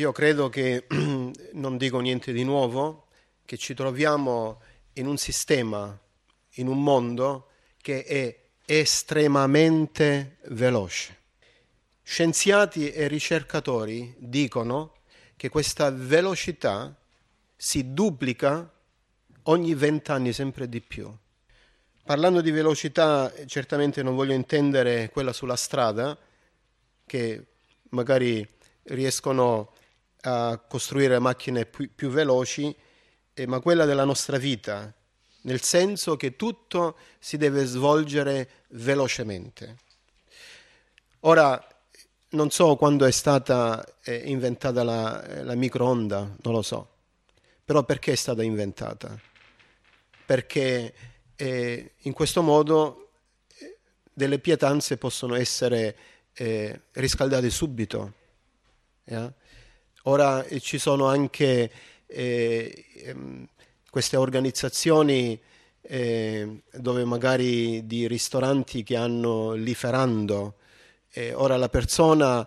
Io credo che, non dico niente di nuovo, che ci troviamo in un sistema, in un mondo che è estremamente veloce. Scienziati e ricercatori dicono che questa velocità si duplica ogni 20 anni sempre di più. Parlando di velocità, certamente non voglio intendere quella sulla strada, che magari riescono a costruire macchine più veloci, ma quella della nostra vita, nel senso che tutto si deve svolgere velocemente. Ora, non so quando è stata inventata la microonda, non lo so, però perché è stata inventata? Perché in questo modo delle pietanze possono essere riscaldate subito. Ora ci sono anche queste organizzazioni dove magari di ristoranti che hanno l'iferando. Ora la persona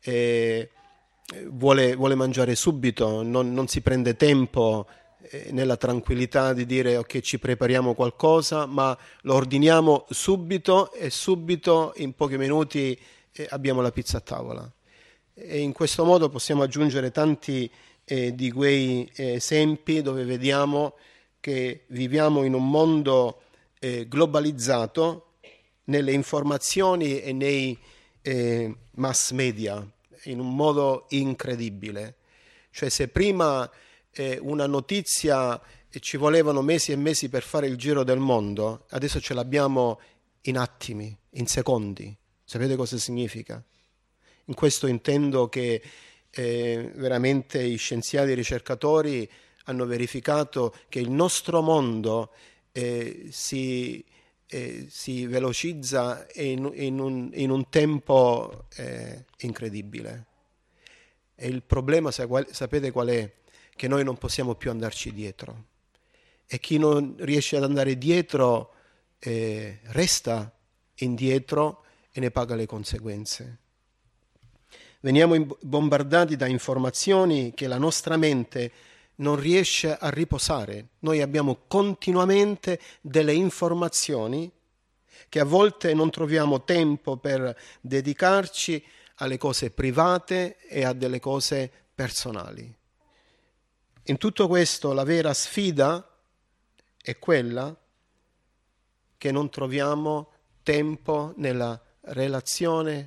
vuole mangiare subito, non si prende tempo nella tranquillità di dire ok, ci prepariamo qualcosa, ma lo ordiniamo subito e subito in pochi minuti abbiamo la pizza a tavola. E in questo modo possiamo aggiungere tanti di quei esempi dove vediamo che viviamo in un mondo globalizzato nelle informazioni e nei mass media in un modo incredibile. Cioè, se prima una notizia ci volevano mesi e mesi per fare il giro del mondo, adesso ce l'abbiamo in attimi, in secondi. Sapete cosa significa? In questo intendo che veramente i scienziati e i ricercatori hanno verificato che il nostro mondo si velocizza in un tempo incredibile. E il problema, sapete qual è? Che noi non possiamo più andarci dietro. E chi non riesce ad andare dietro resta indietro e ne paga le conseguenze. Veniamo bombardati da informazioni che la nostra mente non riesce a riposare. Noi abbiamo continuamente delle informazioni che a volte non troviamo tempo per dedicarci alle cose private e a delle cose personali. In tutto questo la vera sfida è quella che non troviamo tempo nella relazione,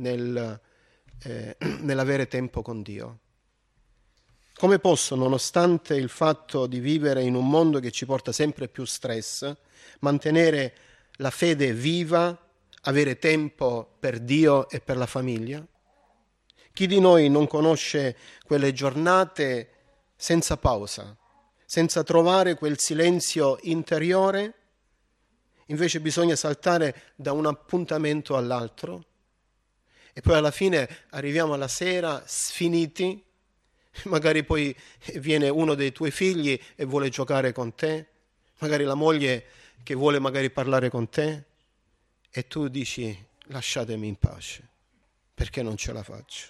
nell'avere tempo con Dio. Come posso, nonostante il fatto di vivere in un mondo che ci porta sempre più stress, mantenere la fede viva, avere tempo per Dio e per la famiglia? Chi di noi non conosce quelle giornate senza pausa, senza trovare quel silenzio interiore? Invece bisogna saltare da un appuntamento all'altro e poi alla fine arriviamo alla sera sfiniti, magari poi viene uno dei tuoi figli e vuole giocare con te, magari la moglie che vuole magari parlare con te e tu dici lasciatemi in pace perché non ce la faccio.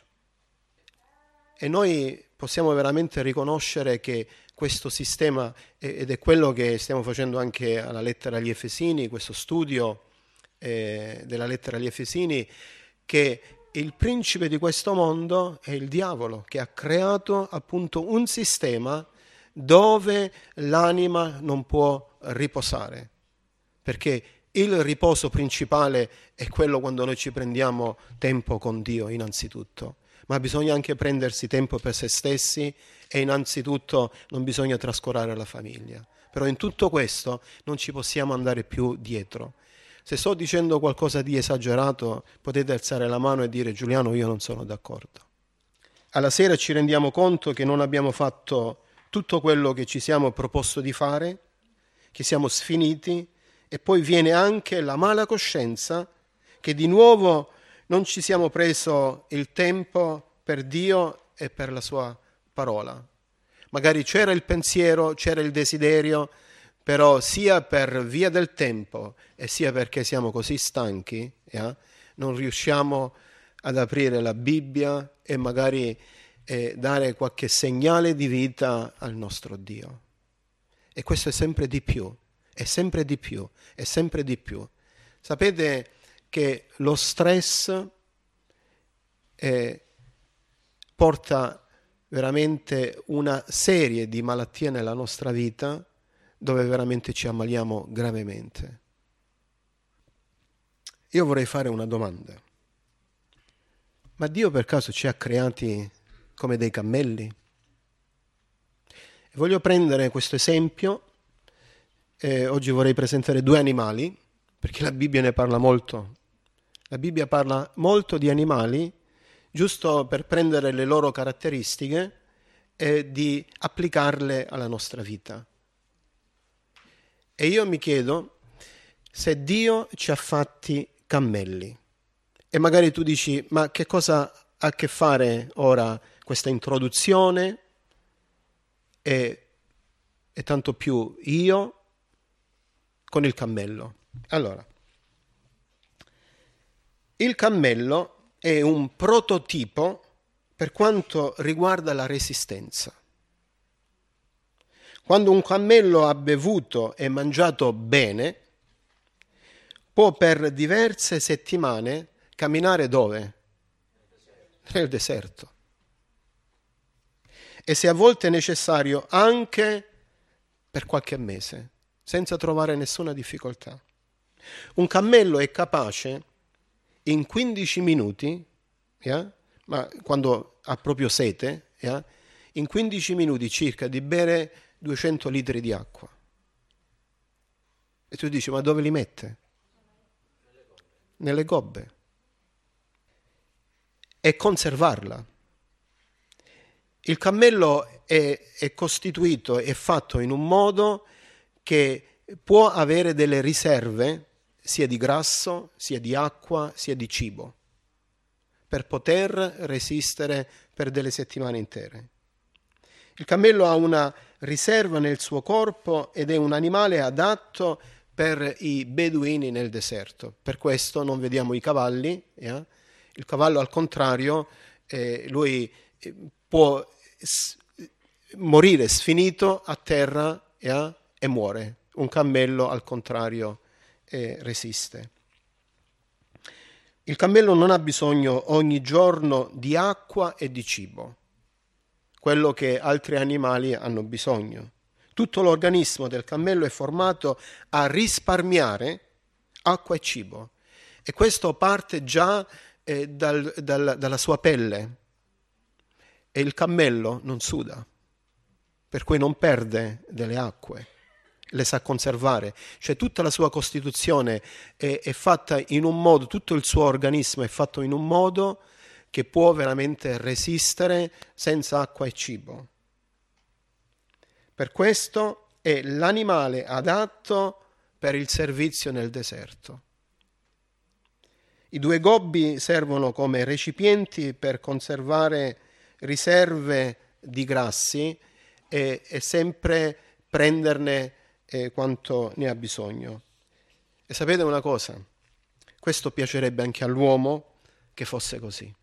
E noi possiamo veramente riconoscere che questo sistema, ed è quello che stiamo facendo anche alla lettera agli Efesini, questo studio della lettera agli Efesini, che il principe di questo mondo è il diavolo, che ha creato appunto un sistema dove l'anima non può riposare, perché il riposo principale è quello quando noi ci prendiamo tempo con Dio innanzitutto, ma bisogna anche prendersi tempo per se stessi e innanzitutto non bisogna trascurare la famiglia. Però in tutto questo non ci possiamo andare più dietro. Se sto dicendo qualcosa di esagerato, potete alzare la mano e dire Giuliano, io non sono d'accordo. Alla sera ci rendiamo conto che non abbiamo fatto tutto quello che ci siamo proposto di fare, che siamo sfiniti, e poi viene anche la mala coscienza che di nuovo non ci siamo preso il tempo per Dio e per la sua parola. Magari c'era il pensiero, c'era il desiderio, però sia per via del tempo e sia perché siamo così stanchi, non riusciamo ad aprire la Bibbia e magari e dare qualche segnale di vita al nostro Dio. E questo è sempre di più, è sempre di più, è sempre di più. Sapete che lo stress porta veramente una serie di malattie nella nostra vita dove veramente ci ammaliamo gravemente. Io vorrei fare una domanda. Ma Dio per caso ci ha creati come dei cammelli? E voglio prendere questo esempio. Oggi vorrei presentare 2 animali, perché la Bibbia ne parla molto. La Bibbia parla molto di animali, giusto per prendere le loro caratteristiche e di applicarle alla nostra vita. E io mi chiedo se Dio ci ha fatti cammelli. E magari tu dici, ma che cosa ha a che fare ora questa introduzione e tanto più io con il cammello? Allora, il cammello è un prototipo per quanto riguarda la resistenza. Quando un cammello ha bevuto e mangiato bene, può per diverse settimane camminare dove? Nel deserto. E se a volte è necessario anche per qualche mese, senza trovare nessuna difficoltà. Un cammello è capace in 15 minuti, ma quando ha proprio sete, in 15 minuti circa di bere 200 litri di acqua. E tu dici, ma dove li mette? Nelle gobbe. E conservarla. Il cammello è costituito, è fatto in un modo che può avere delle riserve sia di grasso, sia di acqua, sia di cibo, per poter resistere per delle settimane intere. Il cammello ha una riserva nel suo corpo ed è un animale adatto per i beduini nel deserto. Per questo non vediamo i cavalli. Il cavallo, al contrario, lui può morire sfinito a terra e muore. Un cammello, al contrario, resiste. Il cammello non ha bisogno ogni giorno di acqua e di cibo, quello che altri animali hanno bisogno. Tutto l'organismo del cammello è formato a risparmiare acqua e cibo, e questo parte già dalla sua pelle. E il cammello non suda, per cui non perde delle acque, le sa conservare. Cioè tutta la sua costituzione è fatta in un modo, tutto il suo organismo è fatto in un modo che può veramente resistere senza acqua e cibo. Per questo è l'animale adatto per il servizio nel deserto. I 2 gobbi servono come recipienti per conservare riserve di grassi e sempre prenderne quanto ne ha bisogno. E sapete una cosa? Questo piacerebbe anche all'uomo che fosse così.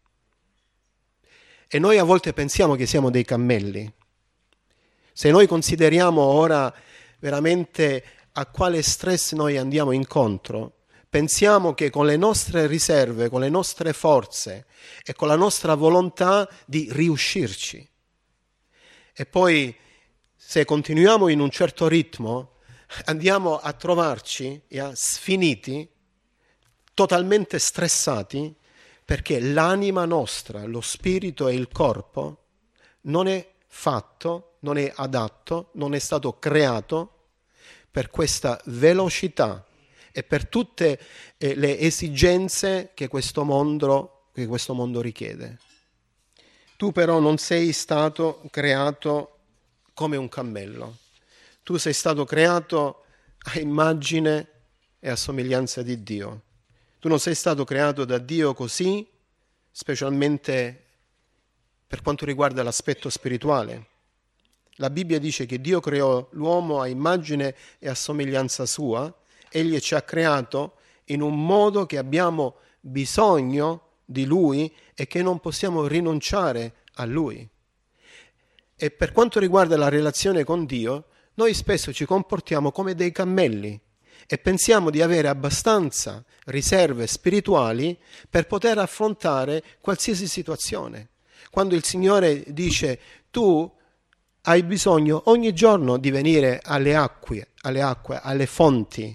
E noi a volte pensiamo che siamo dei cammelli. Se noi consideriamo ora veramente a quale stress noi andiamo incontro, pensiamo che con le nostre riserve, con le nostre forze e con la nostra volontà di riuscirci. E poi, se continuiamo in un certo ritmo, andiamo a trovarci sfiniti, totalmente stressati, perché l'anima nostra, lo spirito e il corpo non è fatto, non è adatto, non è stato creato per questa velocità e per tutte le esigenze che questo mondo richiede. Tu però non sei stato creato come un cammello. Tu sei stato creato a immagine e a somiglianza di Dio. Tu non sei stato creato da Dio così, specialmente per quanto riguarda l'aspetto spirituale. La Bibbia dice che Dio creò l'uomo a immagine e a somiglianza sua. Egli ci ha creato in un modo che abbiamo bisogno di Lui e che non possiamo rinunciare a Lui. E per quanto riguarda la relazione con Dio, noi spesso ci comportiamo come dei cammelli e pensiamo di avere abbastanza riserve spirituali per poter affrontare qualsiasi situazione. Quando il Signore dice: tu hai bisogno ogni giorno di venire alle acque, alle fonti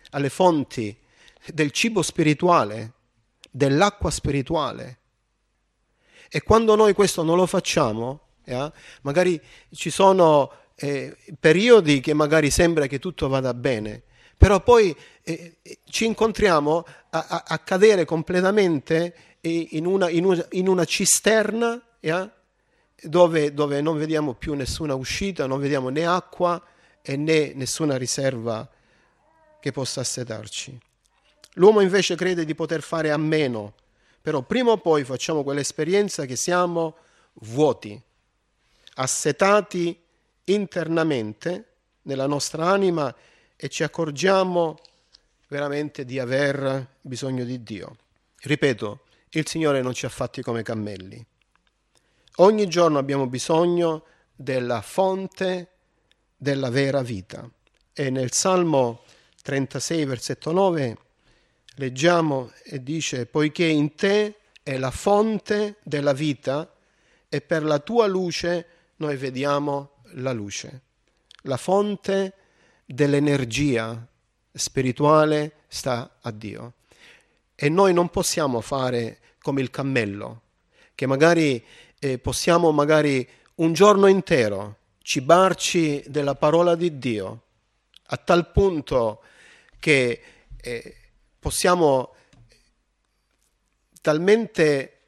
del cibo spirituale, dell'acqua spirituale. E quando noi questo non lo facciamo, magari ci sono periodi che magari sembra che tutto vada bene, però poi ci incontriamo a cadere completamente in una cisterna, dove non vediamo più nessuna uscita, non vediamo né acqua e né nessuna riserva che possa assetarci. L'uomo invece crede di poter fare a meno, però prima o poi facciamo quell'esperienza che siamo vuoti, assetati internamente nella nostra anima e ci accorgiamo veramente di aver bisogno di Dio. Ripeto, il Signore non ci ha fatti come cammelli. Ogni giorno abbiamo bisogno della fonte della vera vita. E nel Salmo 36, versetto 9, leggiamo e dice: poiché in te è la fonte della vita e per la tua luce noi vediamo la luce. La fonte dell'energia spirituale sta a Dio. E noi non possiamo fare come il cammello, che magari possiamo un giorno intero cibarci della parola di Dio, a tal punto che possiamo talmente,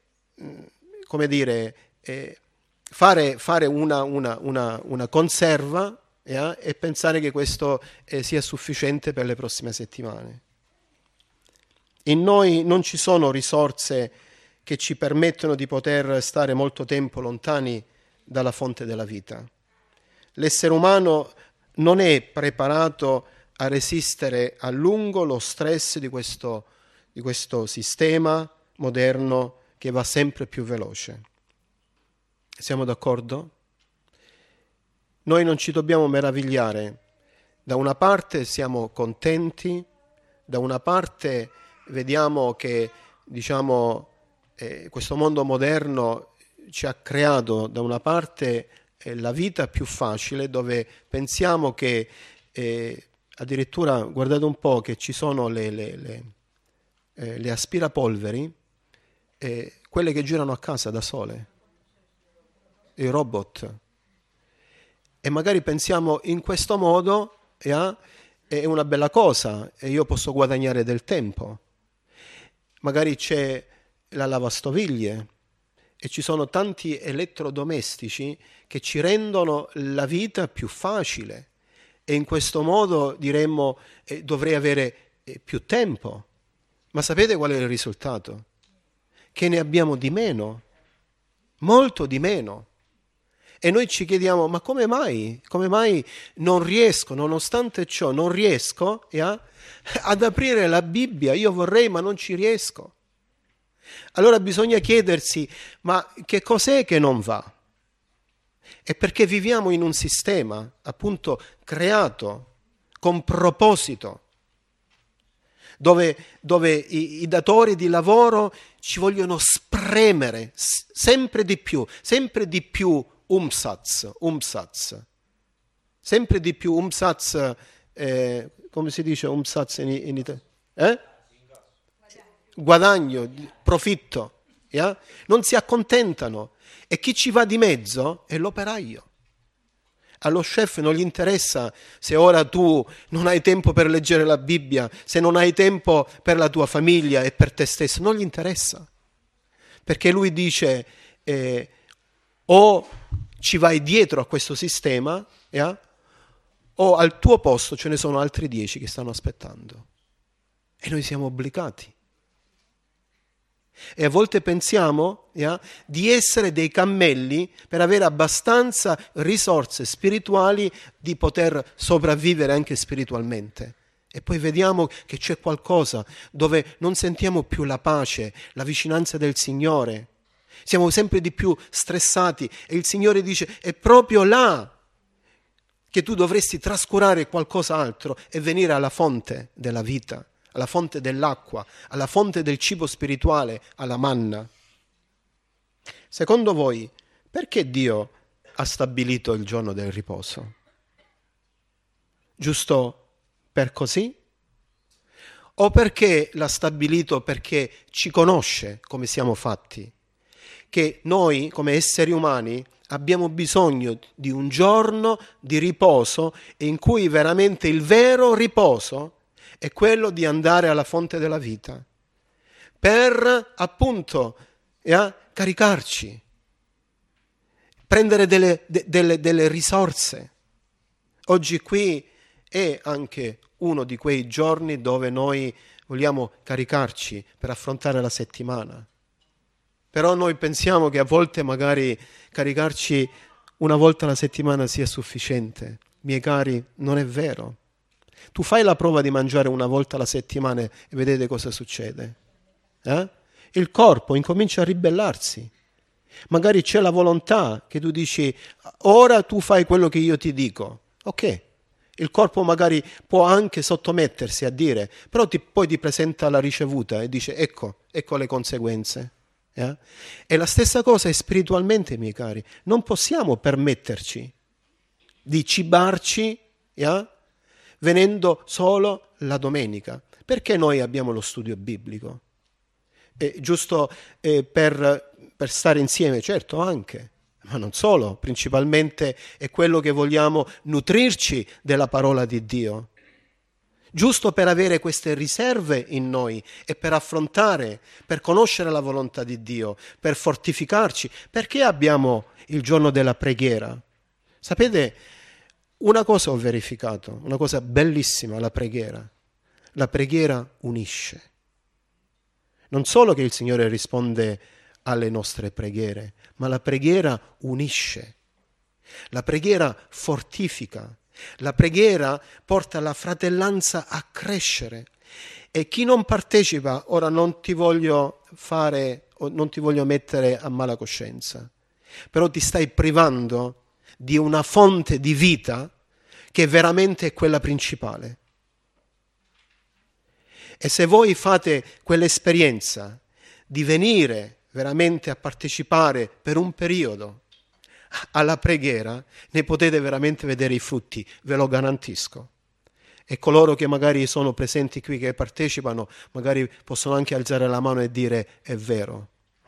fare una conserva e pensare che questo sia sufficiente per le prossime settimane. In noi non ci sono risorse che ci permettono di poter stare molto tempo lontani dalla fonte della vita. L'essere umano non è preparato a resistere a lungo lo stress di questo sistema moderno che va sempre più veloce. Siamo d'accordo? Noi non ci dobbiamo meravigliare. Da una parte siamo contenti, da una parte vediamo che questo mondo moderno ci ha creato da una parte la vita più facile, dove pensiamo che addirittura, guardate un po', che ci sono le aspirapolveri, quelle che girano a casa da sole, i robot. E magari pensiamo in questo modo è una bella cosa e io posso guadagnare del tempo. Magari c'è la lavastoviglie e ci sono tanti elettrodomestici che ci rendono la vita più facile e in questo modo diremmo dovrei avere più tempo. Ma sapete qual è il risultato? Che ne abbiamo di meno, molto di meno. E noi ci chiediamo: ma come mai? Come mai non riesco, nonostante ciò, non riesco ad aprire la Bibbia? Io vorrei, ma non ci riesco. Allora bisogna chiedersi: ma che cos'è che non va? È perché viviamo in un sistema, appunto, creato con proposito, dove i datori di lavoro ci vogliono spremere sempre di più Umsatz, sempre di più Umsatz, come si dice Umsatz in italiano? Guadagno, profitto, non si accontentano e chi ci va di mezzo è l'operaio. Allo chef non gli interessa se ora tu non hai tempo per leggere la Bibbia, se non hai tempo per la tua famiglia e per te stesso, non gli interessa, perché lui dice o ci vai dietro a questo sistema o al tuo posto ce ne sono altri 10 che stanno aspettando e noi siamo obbligati. E a volte pensiamo di essere dei cammelli per avere abbastanza risorse spirituali di poter sopravvivere anche spiritualmente. E poi vediamo che c'è qualcosa dove non sentiamo più la pace, la vicinanza del Signore. Siamo sempre di più stressati e il Signore dice: è proprio là che tu dovresti trascurare qualcos'altro e venire alla fonte della vita, alla fonte dell'acqua, alla fonte del cibo spirituale, alla manna. Secondo voi, perché Dio ha stabilito il giorno del riposo? Giusto per così? O perché l'ha stabilito perché ci conosce come siamo fatti? Che noi, come esseri umani, abbiamo bisogno di un giorno di riposo in cui veramente il vero riposo è quello di andare alla fonte della vita, per appunto caricarci, prendere delle risorse. Oggi qui è anche uno di quei giorni dove noi vogliamo caricarci per affrontare la settimana. Però noi pensiamo che a volte magari caricarci una volta alla settimana sia sufficiente. Miei cari, non è vero. Tu fai la prova di mangiare una volta alla settimana e vedete cosa succede. Il corpo incomincia a ribellarsi. Magari c'è la volontà che tu dici: ora tu fai quello che io ti dico. Ok, il corpo magari può anche sottomettersi a dire, però poi ti presenta la ricevuta e dice: ecco le conseguenze. E la stessa cosa è spiritualmente, miei cari. Non possiamo permetterci di cibarci venendo solo la domenica. Perché noi abbiamo lo studio biblico? Giusto per stare insieme, certo, anche, ma non solo, principalmente è quello che vogliamo nutrirci della parola di Dio, giusto per avere queste riserve in noi e per affrontare, per conoscere la volontà di Dio, per fortificarci. Perché abbiamo il giorno della preghiera? Sapete, una cosa ho verificato, una cosa bellissima, la preghiera unisce. Non solo che il Signore risponde alle nostre preghiere, ma la preghiera unisce, la preghiera fortifica, la preghiera porta la fratellanza a crescere. E chi non partecipa, ora non ti voglio mettere a mala coscienza, però ti stai privando di una fonte di vita che veramente è quella principale. E se voi fate quell'esperienza di venire veramente a partecipare per un periodo alla preghiera, ne potete veramente vedere i frutti, ve lo garantisco. E coloro che magari sono presenti qui, che partecipano, magari possono anche alzare la mano e dire: è vero.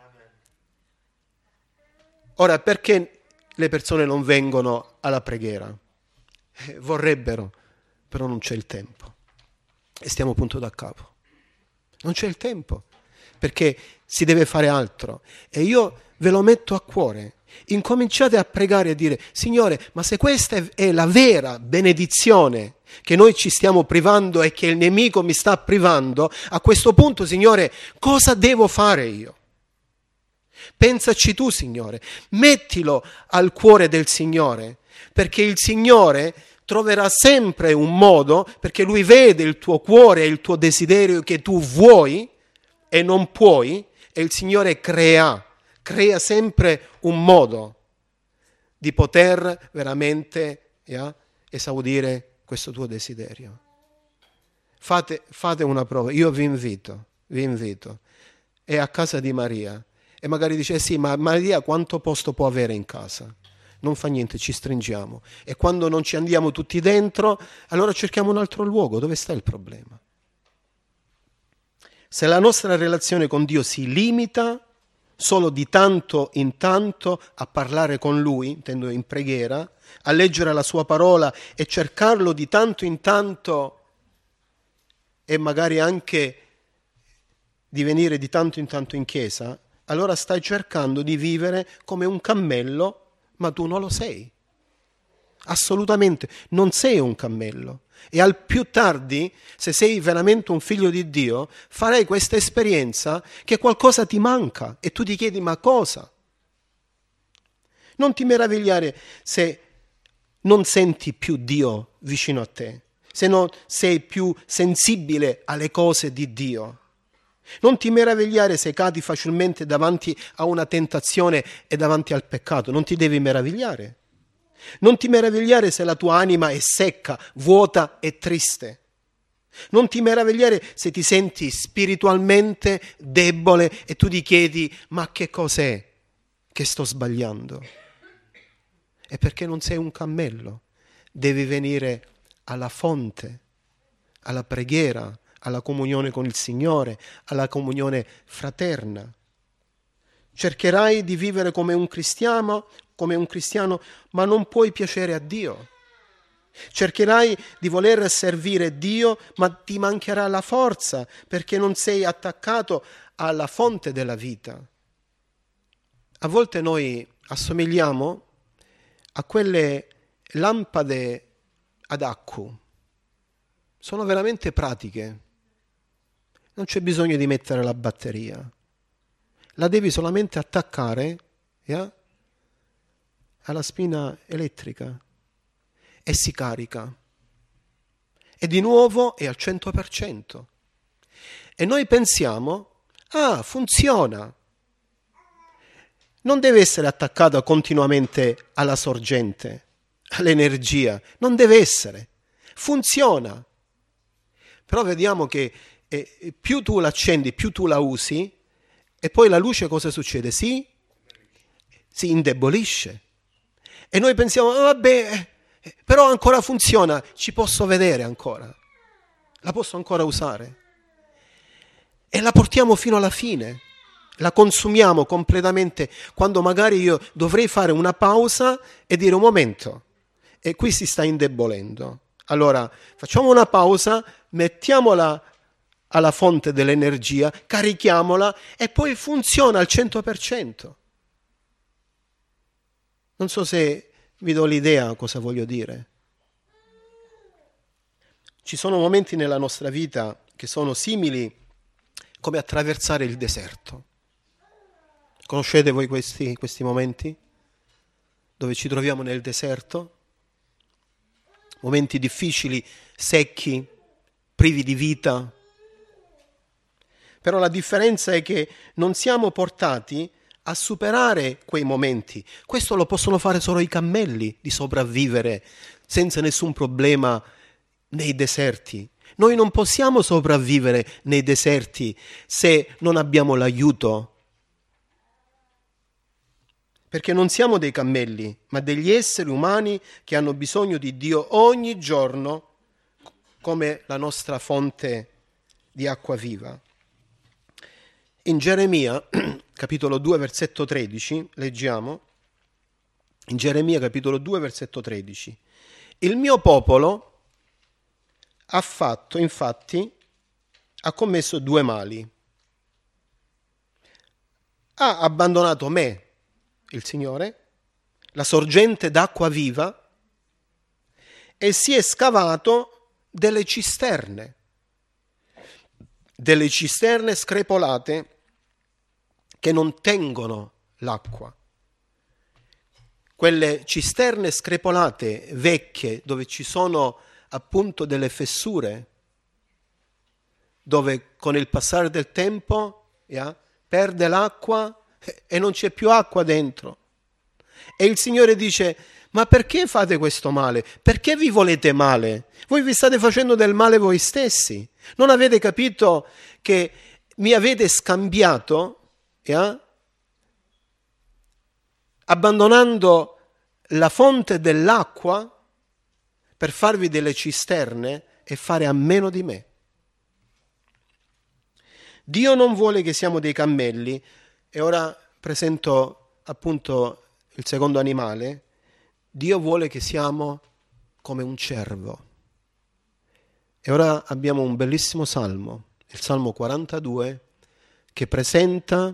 Ora, perché le persone non vengono alla preghiera? Vorrebbero, però non c'è il tempo. E stiamo punto da capo. Non c'è il tempo, perché si deve fare altro. E io ve lo metto a cuore. Incominciate a pregare e a dire: Signore, ma se questa è la vera benedizione che noi ci stiamo privando e che il nemico mi sta privando, a questo punto, Signore, cosa devo fare io? Pensaci tu, Signore, mettilo al cuore del Signore, perché il Signore troverà sempre un modo, perché Lui vede il tuo cuore e il tuo desiderio che tu vuoi e non puoi, e il Signore crea sempre un modo di poter veramente esaudire questo tuo desiderio. Fate una prova, io vi invito, è a casa di Maria, e magari dice: sì, ma Maria quanto posto può avere in casa? Non fa niente, ci stringiamo. E quando non ci andiamo tutti dentro, allora cerchiamo un altro luogo. Dove sta il problema? Se la nostra relazione con Dio si limita solo di tanto in tanto a parlare con Lui, intendo in preghiera, a leggere la Sua parola e cercarlo di tanto in tanto, e magari anche di venire di tanto in tanto in chiesa, allora stai cercando di vivere come un cammello, ma tu non lo sei. Assolutamente, non sei un cammello. E al più tardi, se sei veramente un figlio di Dio, farai questa esperienza che qualcosa ti manca e tu ti chiedi: ma cosa? Non ti meravigliare se non senti più Dio vicino a te, se non sei più sensibile alle cose di Dio. Non ti meravigliare se cadi facilmente davanti a una tentazione e davanti al peccato. Non ti devi meravigliare. Non ti meravigliare se la tua anima è secca, vuota e triste. Non ti meravigliare se ti senti spiritualmente debole e tu ti chiedi: ma che cos'è che sto sbagliando? È perché non sei un cammello. Devi venire alla fonte, alla preghiera, alla comunione con il Signore, alla comunione fraterna. Cercherai di vivere come un cristiano, ma non puoi piacere a Dio. Cercherai di voler servire Dio, ma ti mancherà la forza perché non sei attaccato alla fonte della vita. A volte noi assomigliamo a quelle lampade ad accu. Sono veramente pratiche. Non c'è bisogno di mettere la batteria. La devi solamente attaccare alla spina elettrica e si carica. E di nuovo è al 100%. E noi pensiamo: funziona. Non deve essere attaccata continuamente alla sorgente, all'energia. Non deve essere. Funziona. Però vediamo che più tu l'accendi, più tu la usi, e poi la luce cosa succede? Si indebolisce. E noi pensiamo: però ancora funziona, ci posso vedere ancora, la posso ancora usare. E la portiamo fino alla fine, la consumiamo completamente, quando magari io dovrei fare una pausa e dire: un momento, e qui si sta indebolendo. Allora facciamo una pausa, mettiamola alla fonte dell'energia, carichiamola e poi funziona al 100%. Non so se vi do l'idea cosa voglio dire. Ci sono momenti nella nostra vita che sono simili come attraversare il deserto. Conoscete voi questi momenti? Dove ci troviamo nel deserto? Momenti difficili, secchi, privi di vita. Però la differenza è che non siamo portati a superare quei momenti. Questo lo possono fare solo i cammelli, di sopravvivere senza nessun problema nei deserti. Noi non possiamo sopravvivere nei deserti se non abbiamo l'aiuto. Perché non siamo dei cammelli, ma degli esseri umani che hanno bisogno di Dio ogni giorno come la nostra fonte di acqua viva. In Geremia, capitolo 2, versetto 13, leggiamo, in Geremia, capitolo 2, versetto 13, il mio popolo ha commesso due mali. Ha abbandonato me, il Signore, la sorgente d'acqua viva, e si è scavato delle cisterne screpolate che non tengono l'acqua. Quelle cisterne screpolate, vecchie, dove ci sono appunto delle fessure, dove con il passare del tempo perde l'acqua e non c'è più acqua dentro. E il Signore dice: ma perché fate questo male? Perché vi volete male? Voi vi state facendo del male voi stessi. Non avete capito che mi avete scambiato, abbandonando la fonte dell'acqua per farvi delle cisterne e fare a meno di me. Dio non vuole che siamo dei cammelli. E ora presento appunto il secondo animale. Dio vuole che siamo come un cervo. E ora abbiamo un bellissimo salmo, il Salmo 42, che presenta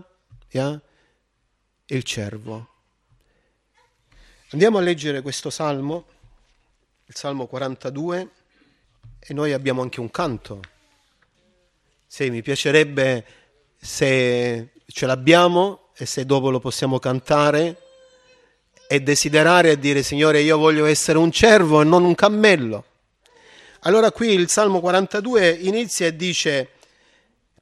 il cervo. Andiamo a leggere questo salmo, il Salmo 42, e noi abbiamo anche un canto. Sì, mi piacerebbe se ce l'abbiamo e se dopo lo possiamo cantare e desiderare e dire: Signore, io voglio essere un cervo e non un cammello. Allora qui il Salmo 42 inizia e dice: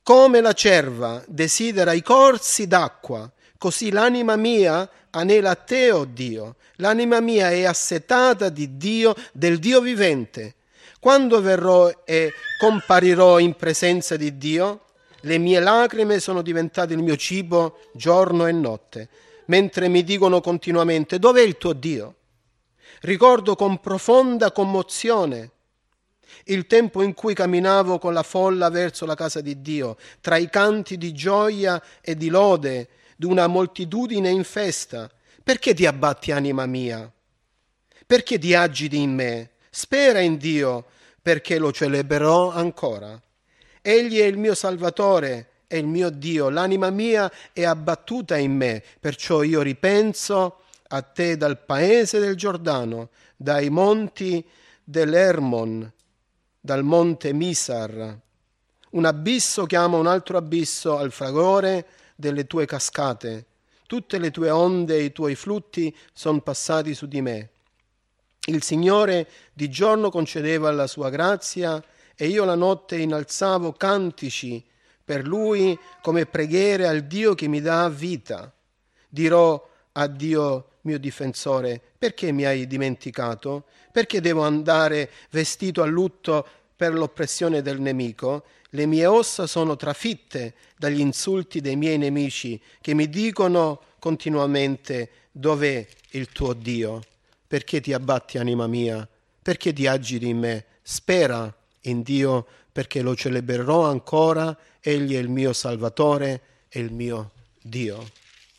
Come la cerva desidera i corsi d'acqua, così l'anima mia anela a te, o Dio. L'anima mia è assetata di Dio, del Dio vivente. Quando verrò e comparirò in presenza di Dio, le mie lacrime sono diventate il mio cibo giorno e notte, mentre mi dicono continuamente: dov'è il tuo Dio? Ricordo con profonda commozione il tempo in cui camminavo con la folla verso la casa di Dio, tra i canti di gioia e di lode di una moltitudine in festa. Perché ti abbatti, anima mia? Perché ti agiti in me? Spera in Dio, perché lo celebrerò ancora. Egli è il mio Salvatore, è il mio Dio. L'anima mia è abbattuta in me, perciò io ripenso a te dal paese del Giordano, dai monti dell'Hermon, dal monte Misar. Un abisso chiama un altro abisso al fragore delle tue cascate. Tutte le tue onde e i tuoi flutti sono passati su di me. Il Signore di giorno concedeva la sua grazia e io la notte innalzavo cantici per Lui come preghiere al Dio che mi dà vita. Dirò a Dio mio difensore: perché mi hai dimenticato? Perché devo andare vestito a lutto per l'oppressione del nemico? Le mie ossa sono trafitte dagli insulti dei miei nemici, che mi dicono continuamente: dov'è il tuo Dio? Perché ti abbatti, anima mia? Perché ti agiti in me? Spera in Dio, perché lo celebrerò ancora. Egli è il mio Salvatore e il mio Dio.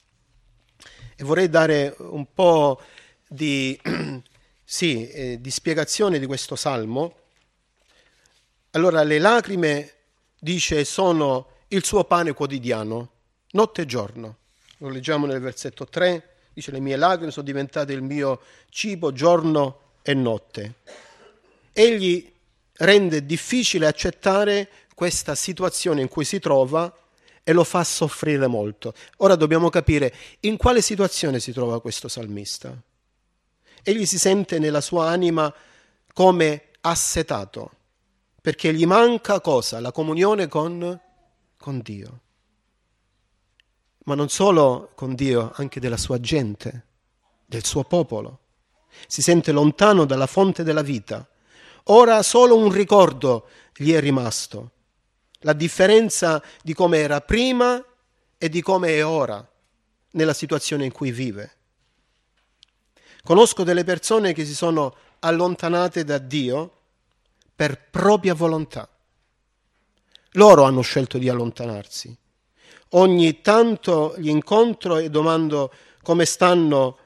E vorrei dare un po' di spiegazione di questo salmo. Allora, le lacrime, dice, sono il suo pane quotidiano, notte e giorno. Lo leggiamo nel versetto 3, dice: le mie lacrime sono diventate il mio cibo giorno e notte. Egli rende difficile accettare questa situazione in cui si trova e lo fa soffrire molto. Ora dobbiamo capire in quale situazione si trova questo salmista. Egli si sente nella sua anima come assetato, perché gli manca cosa? La comunione con Dio. Ma non solo con Dio, anche della sua gente, del suo popolo. Si sente lontano dalla fonte della vita. Ora solo un ricordo gli è rimasto. La differenza di come era prima e di come è ora, nella situazione in cui vive. Conosco delle persone che si sono allontanate da Dio per propria volontà. Loro hanno scelto di allontanarsi. Ogni tanto li incontro e domando come stanno.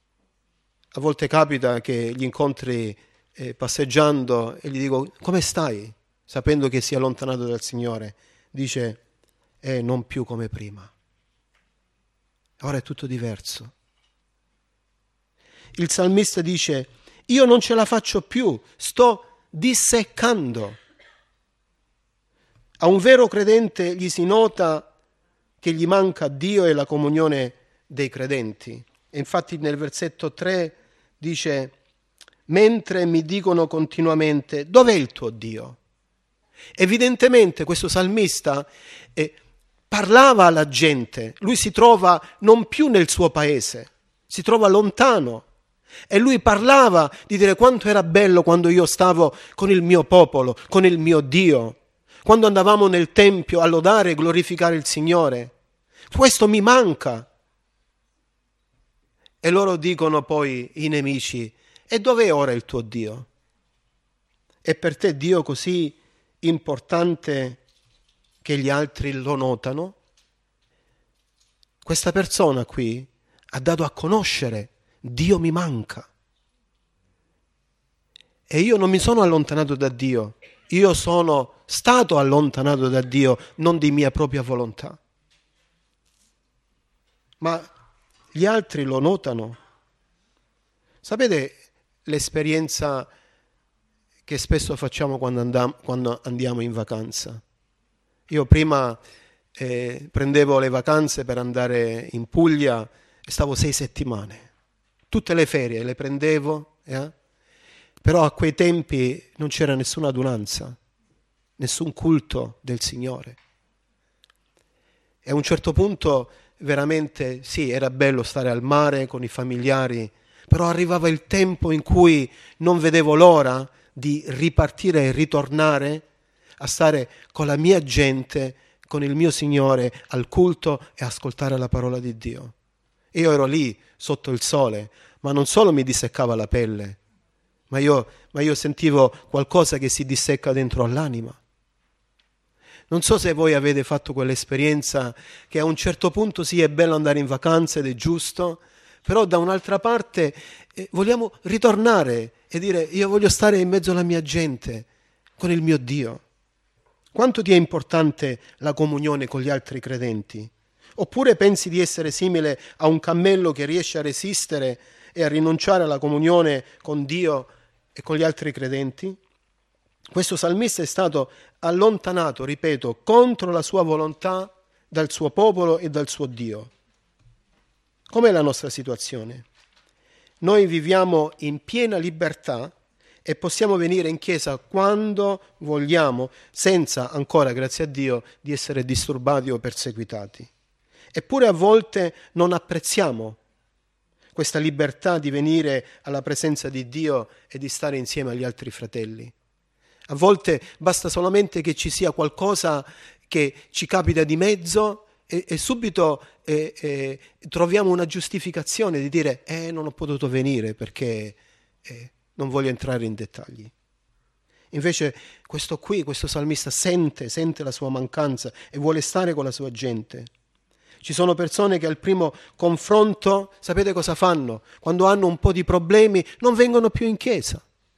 A volte capita che gli incontri passeggiando e gli dico: come stai? Sapendo che si è allontanato dal Signore. Dice: non più come prima. Ora è tutto diverso. Il salmista dice: io non ce la faccio più, sto disseccando. A un vero credente gli si nota che gli manca Dio e la comunione dei credenti. E infatti nel versetto 3 dice: mentre mi dicono continuamente: dov'è il tuo Dio? Evidentemente questo salmista parlava alla gente. Lui si trova non più nel suo paese, si trova lontano. E lui parlava di dire quanto era bello quando io stavo con il mio popolo, con il mio Dio, quando andavamo nel Tempio a lodare e glorificare il Signore. Questo mi manca. E loro dicono poi, i nemici: e dov'è ora il tuo Dio? È per te Dio così importante che gli altri lo notano? Questa persona qui ha dato a conoscere: Dio mi manca. E io non mi sono allontanato da Dio, io sono stato allontanato da Dio, non di mia propria volontà. Ma gli altri lo notano. Sapete l'esperienza che spesso facciamo quando andiamo in vacanza? Io prima prendevo le vacanze per andare in Puglia e stavo 6 settimane. Tutte le ferie le prendevo, però a quei tempi non c'era nessuna adunanza, nessun culto del Signore. E a un certo punto veramente sì, era bello stare al mare con i familiari, però arrivava il tempo in cui non vedevo l'ora di ripartire e ritornare a stare con la mia gente, con il mio Signore al culto e ascoltare la parola di Dio. Io ero lì sotto il sole, ma non solo mi disseccava la pelle, ma io sentivo qualcosa che si dissecca dentro all'anima. Non so se voi avete fatto quell'esperienza che a un certo punto sì, è bello andare in vacanza ed è giusto, però da un'altra parte vogliamo ritornare e dire io voglio stare in mezzo alla mia gente, con il mio Dio. Quanto ti è importante la comunione con gli altri credenti? Oppure pensi di essere simile a un cammello che riesce a resistere e a rinunciare alla comunione con Dio e con gli altri credenti? Questo salmista è stato allontanato, ripeto, contro la sua volontà dal suo popolo e dal suo Dio. Com'è la nostra situazione? Noi viviamo in piena libertà e possiamo venire in chiesa quando vogliamo, senza ancora, grazie a Dio, di essere disturbati o perseguitati. Eppure a volte non apprezziamo questa libertà di venire alla presenza di Dio e di stare insieme agli altri fratelli. A volte basta solamente che ci sia qualcosa che ci capita di mezzo e subito troviamo una giustificazione di dire non ho potuto venire perché non voglio entrare in dettagli. Invece questo salmista sente la sua mancanza e vuole stare con la sua gente. Ci sono persone che al primo confronto, sapete cosa fanno? Quando hanno un po' di problemi non vengono più in chiesa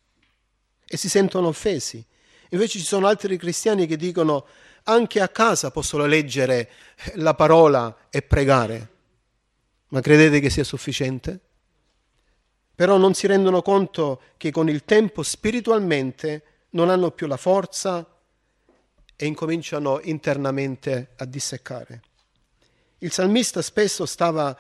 e si sentono offesi. Invece ci sono altri cristiani che dicono anche a casa possono leggere la parola e pregare. Ma credete che sia sufficiente? Però non si rendono conto che con il tempo spiritualmente non hanno più la forza e incominciano internamente a disseccare. Il salmista stesso stava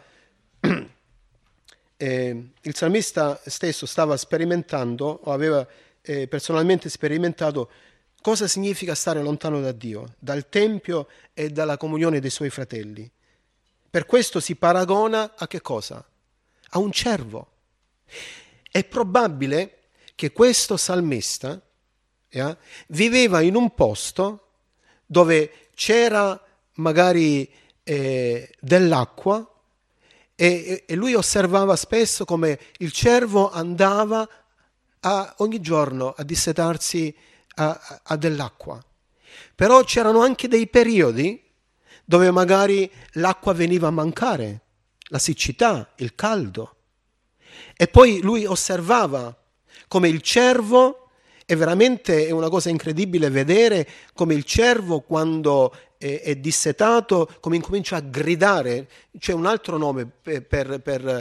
sperimentando o aveva personalmente sperimentato cosa significa stare lontano da Dio, dal Tempio e dalla comunione dei suoi fratelli. Per questo si paragona a che cosa? A un cervo. È probabile che questo salmista viveva in un posto dove c'era magari dell'acqua e lui osservava spesso come il cervo andava ogni giorno a dissetarsi a dell'acqua. Però c'erano anche dei periodi dove magari l'acqua veniva a mancare, la siccità, il caldo. E poi lui osservava come il cervo, è veramente una cosa incredibile vedere come il cervo quando è dissetato, come incomincia a gridare. C'è un altro nome per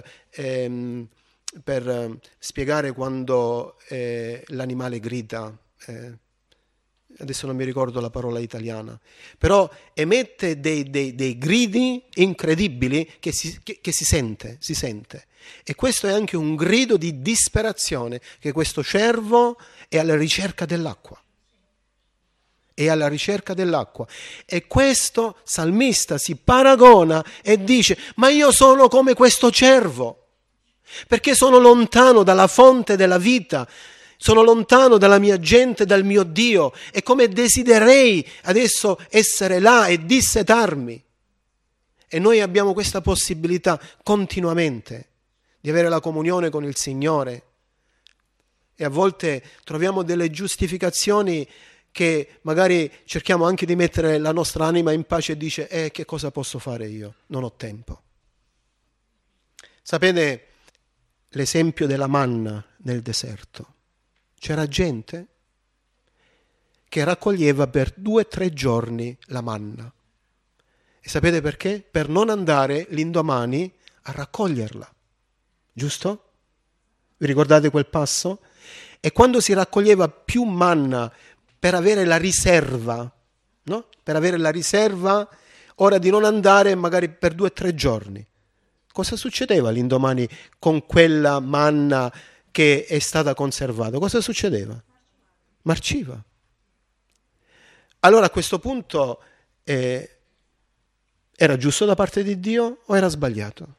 spiegare quando l'animale grida, adesso non mi ricordo la parola italiana, però emette dei gridi incredibili che si sente. E questo è anche un grido di disperazione, che questo cervo è alla ricerca dell'acqua. E questo salmista si paragona e dice: ma io sono come questo cervo, perché sono lontano dalla fonte della vita, sono lontano dalla mia gente, dal mio Dio, e come desiderei adesso essere là e dissetarmi. E noi abbiamo questa possibilità continuamente di avere la comunione con il Signore. E a volte troviamo delle giustificazioni che magari cerchiamo anche di mettere la nostra anima in pace e dice: che cosa posso fare io? Non ho tempo. Sapete l'esempio della manna nel deserto? C'era gente che raccoglieva per 2 o 3 giorni la manna. E sapete perché? Per non andare l'indomani a raccoglierla. Giusto? Vi ricordate quel passo? E quando si raccoglieva più manna per avere la riserva, no? Per avere la riserva, ora di non andare magari per 2 o 3 giorni. Cosa succedeva l'indomani con quella manna che è stata conservata? Cosa succedeva? Marciva. Allora a questo punto Era giusto da parte di Dio o era sbagliato?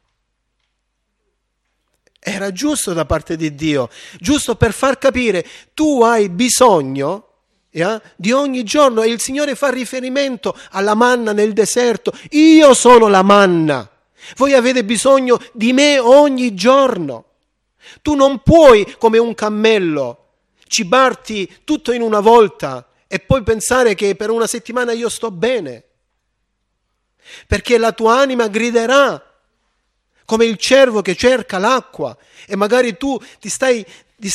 Era giusto da parte di Dio, giusto per far capire, tu hai bisogno di ogni giorno, e il Signore fa riferimento alla manna nel deserto. Io sono la manna, voi avete bisogno di me ogni giorno. Tu non puoi, come un cammello, cibarti tutto in una volta e poi pensare che per una settimana io sto bene, perché la tua anima griderà come il cervo che cerca l'acqua, e magari tu ti stai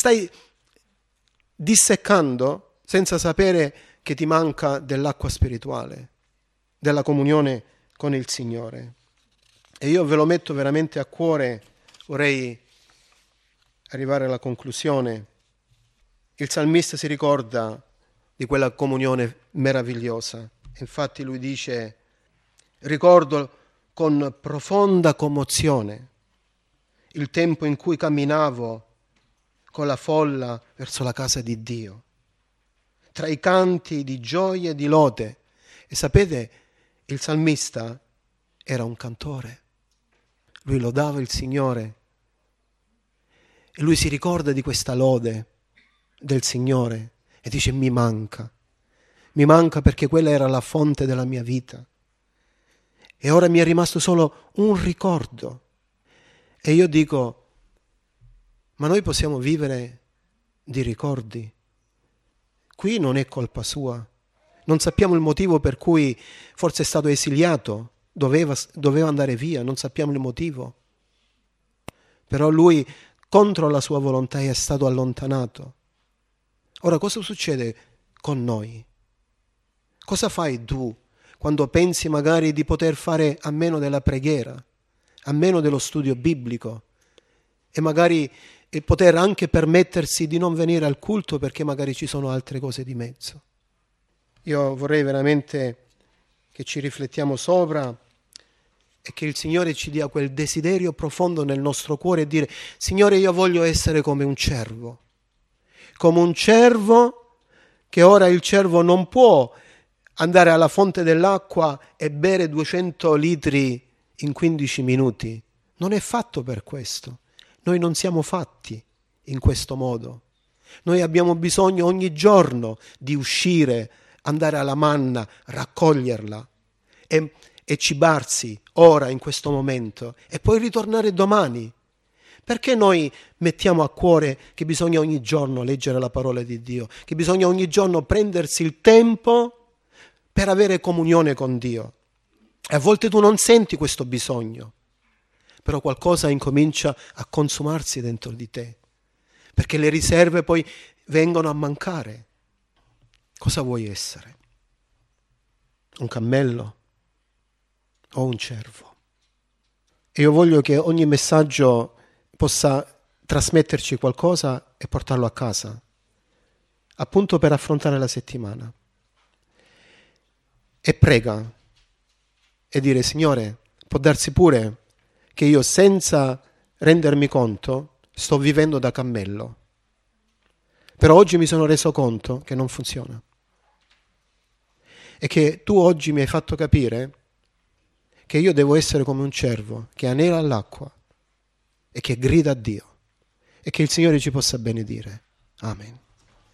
disseccando senza sapere che ti manca dell'acqua spirituale, della comunione con il Signore. E io ve lo metto veramente a cuore, vorrei arrivare alla conclusione. Il salmista si ricorda di quella comunione meravigliosa. Infatti lui dice: ricordo con profonda commozione il tempo in cui camminavo con la folla verso la casa di Dio, tra i canti di gioia e di lode. E sapete, il salmista era un cantore, lui lodava il Signore e lui si ricorda di questa lode del Signore e dice: mi manca perché quella era la fonte della mia vita. E ora mi è rimasto solo un ricordo. E io dico: ma noi possiamo vivere di ricordi? Qui non è colpa sua. Non sappiamo il motivo per cui forse è stato esiliato, doveva andare via, non sappiamo il motivo. Però lui, contro la sua volontà, è stato allontanato. Ora, cosa succede con noi? Cosa fai tu quando pensi magari di poter fare a meno della preghiera, a meno dello studio biblico, e magari poter anche permettersi di non venire al culto perché magari ci sono altre cose di mezzo? Io vorrei veramente che ci riflettiamo sopra e che il Signore ci dia quel desiderio profondo nel nostro cuore e dire: Signore, io voglio essere come un cervo che ora il cervo non può andare alla fonte dell'acqua e bere 200 litri in 15 minuti. Non è fatto per questo. Noi non siamo fatti in questo modo. Noi abbiamo bisogno ogni giorno di uscire, andare alla manna, raccoglierla e cibarsi ora, in questo momento, e poi ritornare domani. Perché noi mettiamo a cuore che bisogna ogni giorno leggere la parola di Dio, che bisogna ogni giorno prendersi il tempo per avere comunione con Dio? E a volte tu non senti questo bisogno, però qualcosa incomincia a consumarsi dentro di te, perché le riserve poi vengono a mancare. Cosa vuoi essere? Un cammello o un cervo? E io voglio che ogni messaggio possa trasmetterci qualcosa e portarlo a casa, appunto per affrontare la settimana. E prega e dire: Signore, può darsi pure che io, senza rendermi conto, sto vivendo da cammello, però oggi mi sono reso conto che non funziona e che tu oggi mi hai fatto capire che io devo essere come un cervo che anela all'acqua e che grida a Dio, e che il Signore ci possa benedire. Amen.